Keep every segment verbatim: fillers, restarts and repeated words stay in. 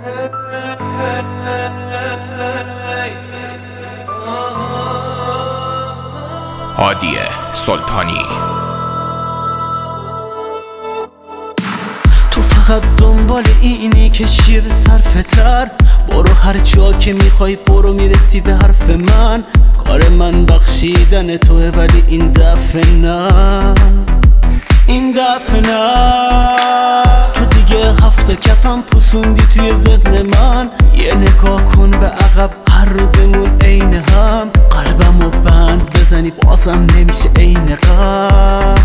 هادی سلطانی. تو فقط دنبال اینی که شیر صرفه تر، برو هر جا که میخوای برو، میرسی به حرف من. کار من بخشیدن توه ولی این دفعه نه، این دفعه نه. تو دیگه هفت کفم پوسوندی توی ذهن من. یه نگاه کن به عقب، هر روزمون عین هم. قلبمو بند بزنی بازم نمیشه عین قبل.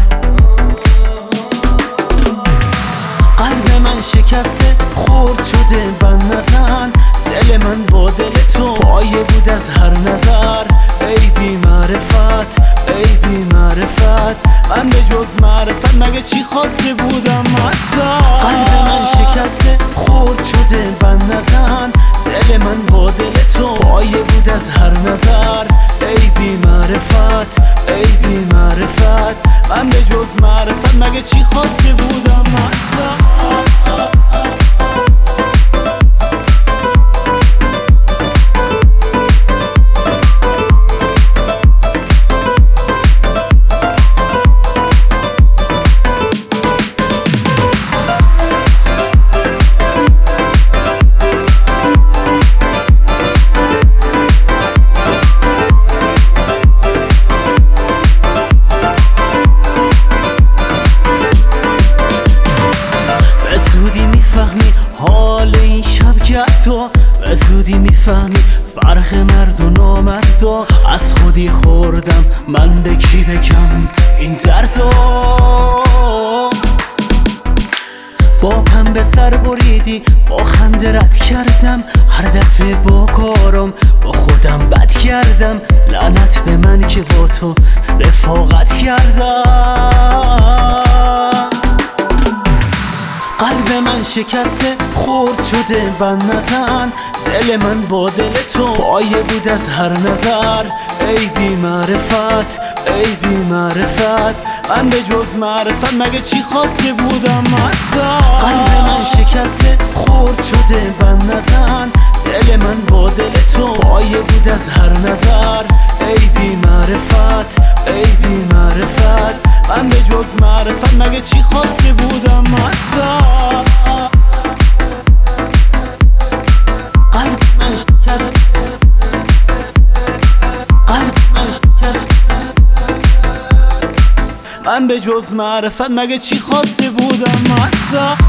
قلب من شکسته خورد شده بند نزن. دل من با دل تو پایه بود از هر نظر. ای بی معرفت، ای بی معرفت، من به جز معرفت مگه چی خواسته بودم اصلا. قلب من شکسته خورد شده بند نزن. دل من با دل تو پایه بود از هر نظر. ای بی معرفت، ای بی معرفت، من به جز معرفت مگه چی خواسته بودم اصلا. حال این شب کرد تو به زودی میفهمی فرق مرد و نامرد و از خودی خوردم من به کی بگم این دردو. با پم به سر بریدی با خنده رد کردم. هر دفعه با کارم با خودم بد کردم. لعنت به من که با تو رفاقت کردم. قلب من شکسته خورد شده بند نزن. دل من با دل تو پایه بود از هر نظر. ای بی معرفت، ای بی معرفت، من به جز معرفت مگه چی خواسته بودم اصلا. قلب من شکسته خورد شده بند نزن. دل من با دل تو پایه بود از هر نظر. ای بی معرفت، ای بی معرفت، من به جز معرفت مگه چی خواسته بودم اصلا. قلب من شکست، قلب من شکست، من به جز معرفت مگه چی خواسته بودم اصلا.